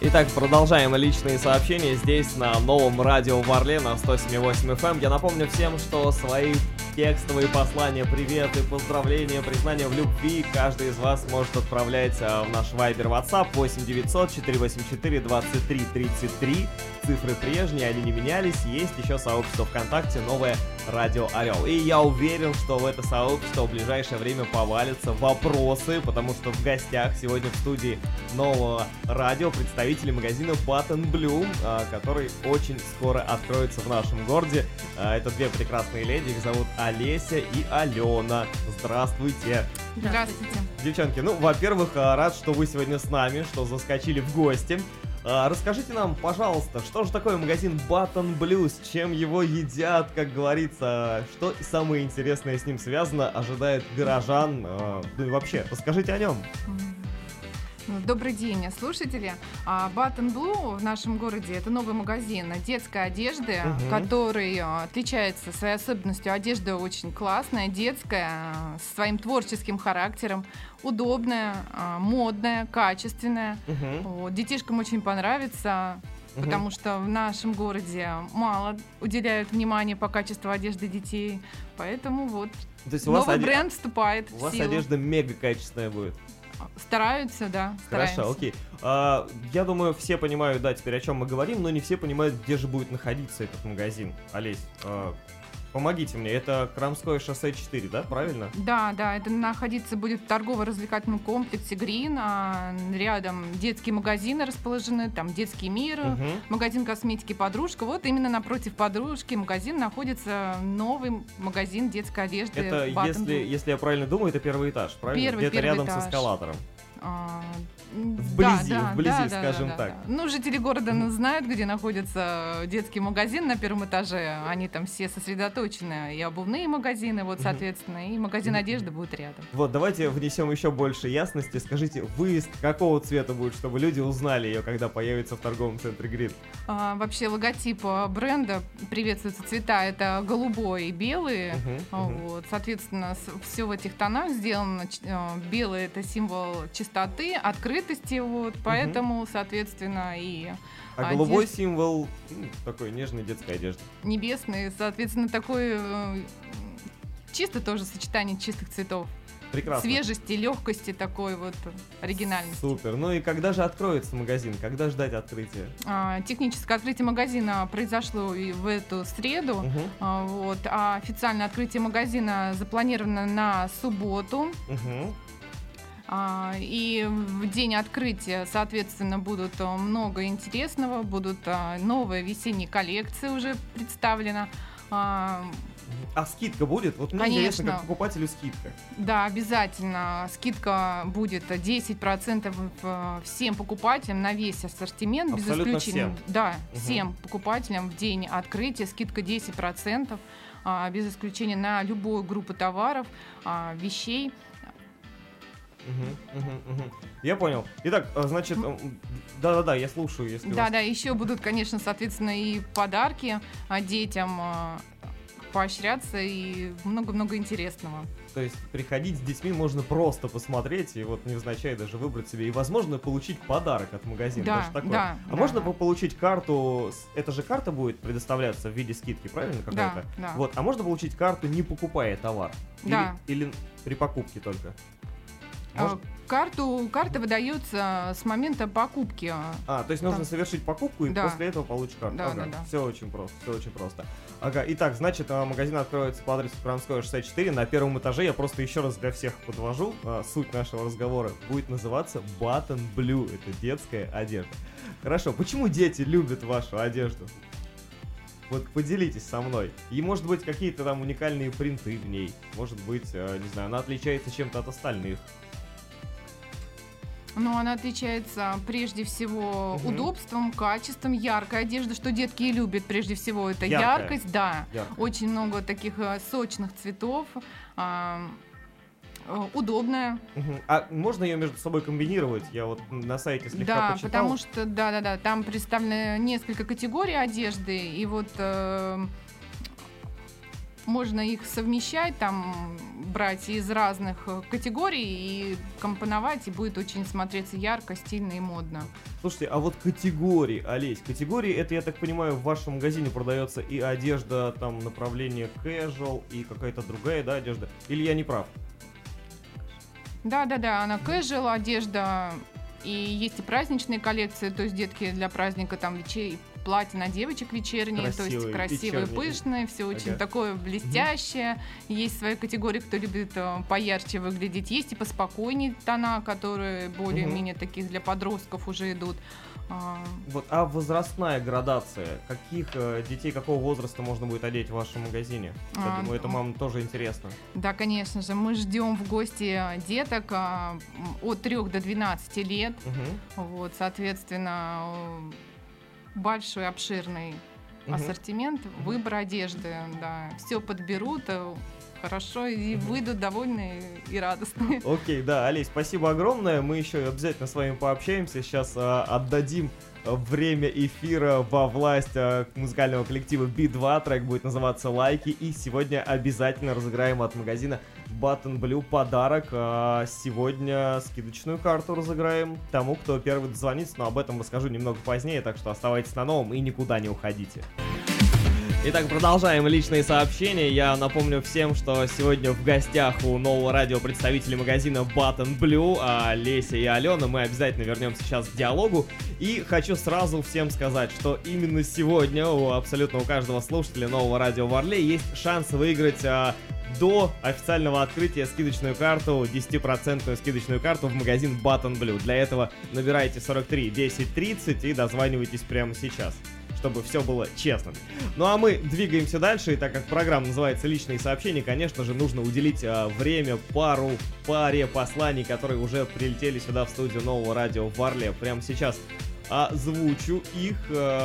Итак, продолжаем личные сообщения здесь на новом радио в Орле на 107.8 FM. Я напомню всем, что свои текстовые послания, приветы, поздравления, признания в любви каждый из вас может отправлять в наш Viber WhatsApp 8 900 484 23 33. Цифры прежние, они не менялись. Есть еще сообщество ВКонтакте «Новое Радио Орел». И я уверен, что в это сообщество в ближайшее время повалятся вопросы, потому что в гостях сегодня в студии нового радио представители магазина Button Blue, который очень скоро откроется в нашем городе. Это две прекрасные леди, их зовут Олеся и Алена. Здравствуйте. Здравствуйте. Девчонки, ну, во-первых, рад, что вы сегодня с нами, что заскочили в гости. Расскажите нам, пожалуйста, что же такое магазин Button Blue, с чем его едят, как говорится, что самое интересное с ним связано, ожидает горожан, ну и вообще, расскажите о нем. Добрый день, слушатели. Button Blue в нашем городе — это новый магазин детской одежды, который отличается своей особенностью. Одежда очень классная, детская, с своим творческим характером, удобная, модная, качественная. Вот. Детишкам очень понравится, потому что в нашем городе мало уделяют внимания по качеству одежды детей. Поэтому вот новый бренд вступает в силу. У вас одежда мега качественная будет. Стараются, да. Хорошо, окей. Я думаю, все понимают, да, теперь о чем мы говорим, но не все понимают, где же будет находиться этот магазин. Олесь, помогите мне, это Крамское шоссе 4, да, правильно? Да, это находиться будет в торгово-развлекательном комплексе Green, рядом детские магазины расположены, там детский мир, магазин косметики «Подружка». Вот именно напротив «Подружки» магазин находится новый магазин детской одежды. Это, если я правильно думаю, это первый этаж, правильно? Где-то рядом этаж. С эскалатором. Вблизи, скажем так. Да. Ну, жители города знают, где находится детский магазин на первом этаже. Они там все сосредоточены. И обувные магазины, вот, соответственно, и магазин одежды будет рядом. Вот, давайте внесем еще больше ясности. Скажите, вывеска какого цвета будет, чтобы люди узнали ее, когда появится в торговом центре Грин? Вообще, логотип бренда, приветствуются цвета, это голубой и белый. Вот, соответственно, все в этих тонах сделано. Белый — это символ чистоты, открытости, вот, поэтому, соответственно, и... голубой символ такой нежной детской одежды. Небесный, соответственно, такой чисто тоже сочетание чистых цветов. Прекрасно. Свежести, легкости, такой вот оригинальности. Супер. Ну и когда же откроется магазин? Когда ждать открытия? Техническое открытие магазина произошло и в эту среду. Вот, а официальное открытие магазина запланировано на субботу. И в день открытия, соответственно, будут много интересного, будут новые весенние коллекции уже представлены. Скидка будет? Вот мне интересно, как покупателю скидка. Да, обязательно. Скидка будет 10% всем покупателям на весь ассортимент. Абсолютно без исключения. Всем? Да, всем покупателям в день открытия скидка 10%, без исключения на любую группу товаров, вещей. Я понял. Итак, значит, да, я слушаю, если Да, еще будут, конечно, соответственно, и подарки детям, поощряться, и много-много интересного. То есть приходить с детьми можно просто посмотреть и вот невзначай даже выбрать себе и, возможно, получить подарок от магазина. Да, даже такое. да. Можно получить карту, эта же карта будет предоставляться в виде скидки, правильно, какая-то? Да. Вот, а можно получить карту, не покупая товар? Или при покупке только? Карта выдается с момента покупки. То есть нужно совершить покупку и после этого получить карту. Да. Все очень просто. Итак, значит, магазин откроется по адресу Крамское шоссе 4 на первом этаже. Я просто еще раз для всех подвожу. Суть нашего разговора будет называться Button Blue. Это детская одежда. Хорошо, почему дети любят вашу одежду? Вот поделитесь со мной. И может быть какие-то там уникальные принты в ней. Может быть, не знаю, она отличается чем-то от остальных. Ну, она отличается прежде всего удобством, качеством, яркой одежды, что детки и любят прежде всего, это яркость, да. Очень много таких сочных цветов, удобная. А можно ее между собой комбинировать? Я вот на сайте слегка почитал. Потому что, там представлены несколько категорий одежды, и вот... можно их совмещать, там брать из разных категорий и компоновать, и будет очень смотреться ярко, стильно и модно. Слушайте, а вот категории, Олесь, категории, это, я так понимаю, в вашем магазине продается и одежда, там, направление casual, и какая-то другая, да, одежда? Или я не прав? Да, она casual одежда, и есть и праздничные коллекции, то есть детки для праздника там платья на девочек вечерние, то есть красивые, пышные, все очень такое блестящее. Есть свои категории, кто любит поярче выглядеть. Есть и поспокойнее тона, которые более-менее таких для подростков уже идут. Вот, а возрастная градация? Каких детей, какого возраста можно будет одеть в вашем магазине? Я думаю, это мамам тоже интересно. Да, конечно же. Мы ждем в гости деток от 3 до 12 лет. Вот, соответственно, большой, обширный ассортимент, выбор одежды, да. Все подберут хорошо и выйдут довольные и радостные. Окей, да, Олесь, спасибо огромное. Мы еще обязательно с вами пообщаемся. Сейчас отдадим время эфира во власть музыкального коллектива B2. Трек будет называться «Лайки». И сегодня обязательно разыграем от магазина Baton Blue подарок. Сегодня скидочную карту разыграем тому, кто первый дозвонится. Но об этом расскажу немного позднее, так что оставайтесь на новом и никуда не уходите. Итак, продолжаем личные сообщения. Я напомню всем, что сегодня в гостях у нового радио представители магазина Baton Blue, Леся и Алена. Мы обязательно вернемся сейчас к диалогу. И хочу сразу всем сказать, что именно сегодня абсолютно у каждого слушателя нового радио в Орле есть шанс выиграть до официального открытия скидочную карту, 10% скидочную карту в магазин Baton Blue. Для этого набирайте 43 10 30 и дозванивайтесь прямо сейчас, чтобы все было честно. Ну а мы двигаемся дальше, и так как программа называется «Личные сообщения», конечно же, нужно уделить время паре посланий, которые уже прилетели сюда в студию нового радио в Орле. Прямо сейчас озвучу их.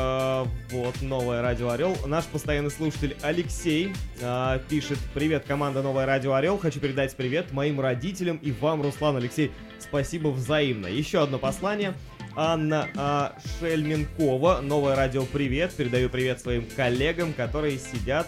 Вот, новое радио Орел. Наш постоянный слушатель Алексей пишет: «Привет, команда Новое радио Орел. Хочу передать привет моим родителям и вам, Руслан». Алексей, спасибо взаимно. Еще одно послание. Анна Шельменкова. Новое радио, привет. Передаю привет своим коллегам, которые сидят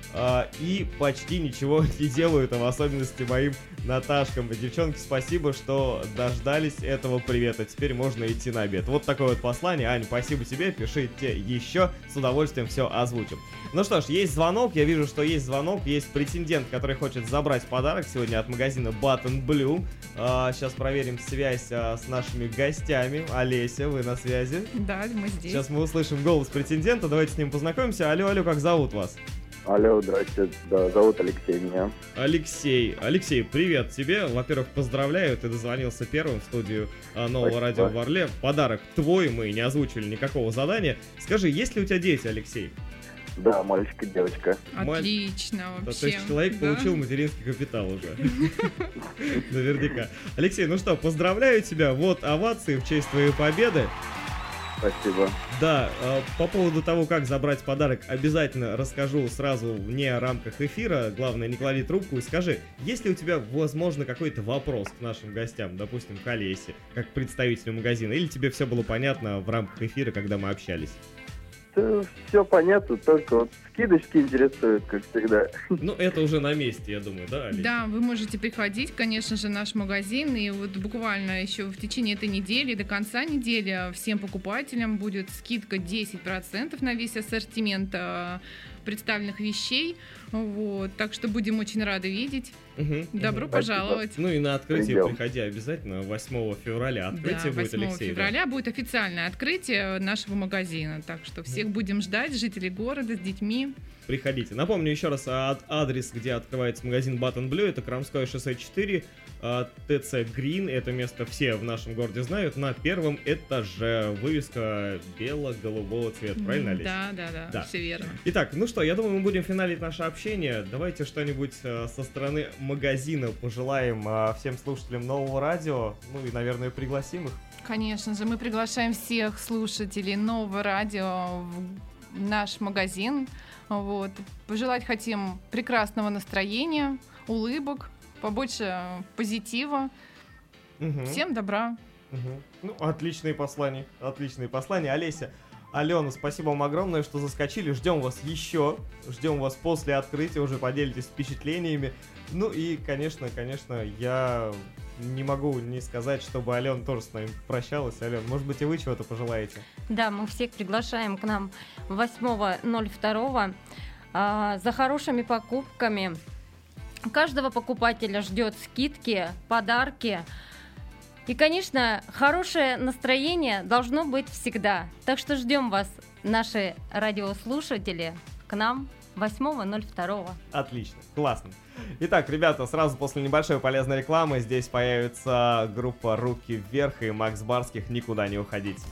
и почти ничего не делают, а в особенности моим Наташкам. Девчонки, спасибо, что дождались этого привета. Теперь можно идти на обед. Вот такое вот послание. Ань, спасибо тебе. Пишите еще. С удовольствием все озвучим. Ну что ж, есть звонок. Я вижу, что есть звонок. Есть претендент, который хочет забрать подарок сегодня от магазина Baton Blue. Сейчас проверим связь с нашими гостями. Олеся, вы на связи? Да, мы здесь. Сейчас мы услышим голос претендента. Давайте с ним познакомимся. Алло, как зовут вас? Алло, здрасте, да, зовут Алексей меня. Алексей, привет тебе. Во-первых, поздравляю, ты дозвонился первым в студию нового радио в Орле. Подарок твой, мы не озвучили никакого задания. Скажи, есть ли у тебя дети, Алексей? Да, мальчик и девочка. Отлично, вообще. То есть человек получил материнский капитал уже. Наверняка. Алексей, ну что, поздравляю тебя. Вот овации в честь твоей победы. Спасибо. Да, по поводу того, как забрать подарок, обязательно расскажу сразу вне рамках эфира. Главное, не клади трубку и скажи, есть ли у тебя, возможно, какой-то вопрос к нашим гостям, допустим, к Олесе, как представителю магазина, или тебе все было понятно в рамках эфира, когда мы общались? Все понятно, только вот скидочки интересуют, как всегда. Ну, это уже на месте, я думаю, да, Олеся? Да, вы можете приходить, конечно же, в наш магазин, и вот буквально еще в течение этой недели, до конца недели, всем покупателям будет скидка 10% на весь ассортимент представленных вещей. Вот, так что будем очень рады видеть. Добро пожаловать. Ну и на открытие приходи обязательно 8 февраля. Открытие будет, Алексей. 8 февраля будет официальное открытие нашего магазина. Так что всех будем ждать, жителей города с детьми. Приходите. Напомню еще раз адрес, где открывается магазин Baton Blue. Это Крамское шоссе 4, ТЦ Грин. Это место все в нашем городе знают. На первом этаже вывеска бело-голубого цвета. Правильно, Олеся? Да, все верно. Итак, ну что, я думаю, мы будем финалить наше общение. Давайте что-нибудь со стороны магазина пожелаем всем слушателям нового радио. Ну и, наверное, пригласим их. Конечно же, мы приглашаем всех слушателей нового радио в наш магазин. Вот. Пожелать хотим прекрасного настроения, улыбок, побольше позитива. Всем добра. Ну, отличные послания. Олеся, Алена, спасибо вам огромное, что заскочили. Ждем вас еще. Ждем вас после открытия, уже поделитесь впечатлениями. Ну и, конечно, я не могу не сказать, чтобы Алена тоже с нами прощалась. Алена, может быть, и вы чего-то пожелаете? Да, мы всех приглашаем к нам 8.02 за хорошими покупками. Каждого покупателя ждет скидки, подарки. И, конечно, хорошее настроение должно быть всегда. Так что ждем вас, наши радиослушатели, к нам 8.02. Отлично, классно. Итак, ребята, сразу после небольшой полезной рекламы здесь появится группа «Руки вверх» и Макс Барских «Никуда не уходить».